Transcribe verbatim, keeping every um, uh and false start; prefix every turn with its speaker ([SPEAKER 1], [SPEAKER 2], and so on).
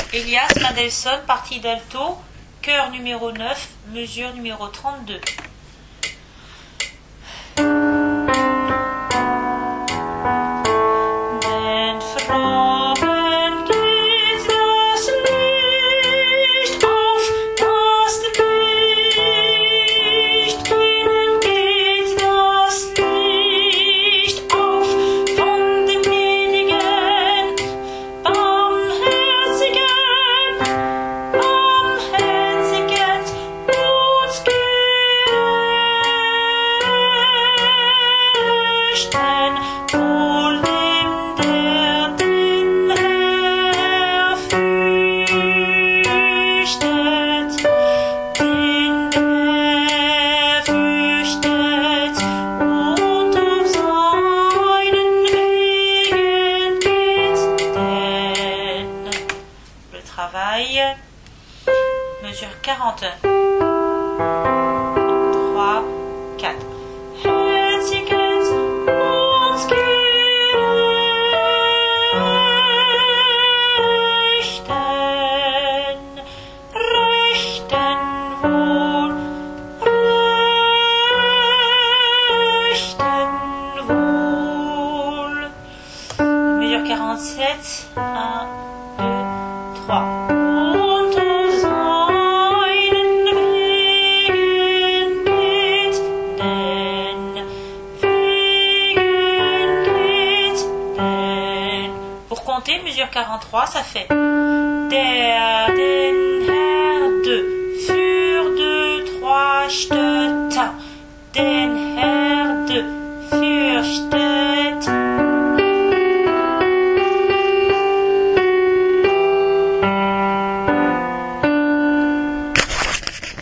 [SPEAKER 1] Elias Mendelssohn, partie d'alto, chœur numéro neuf, mesure numéro trente-deux. Mesure quarante. trois, quatre. Mesure quarante-sept. un, deux, trois. Mesure quarante-trois, ça fait der, den, her, deux, für, deux, trois, stötta, den,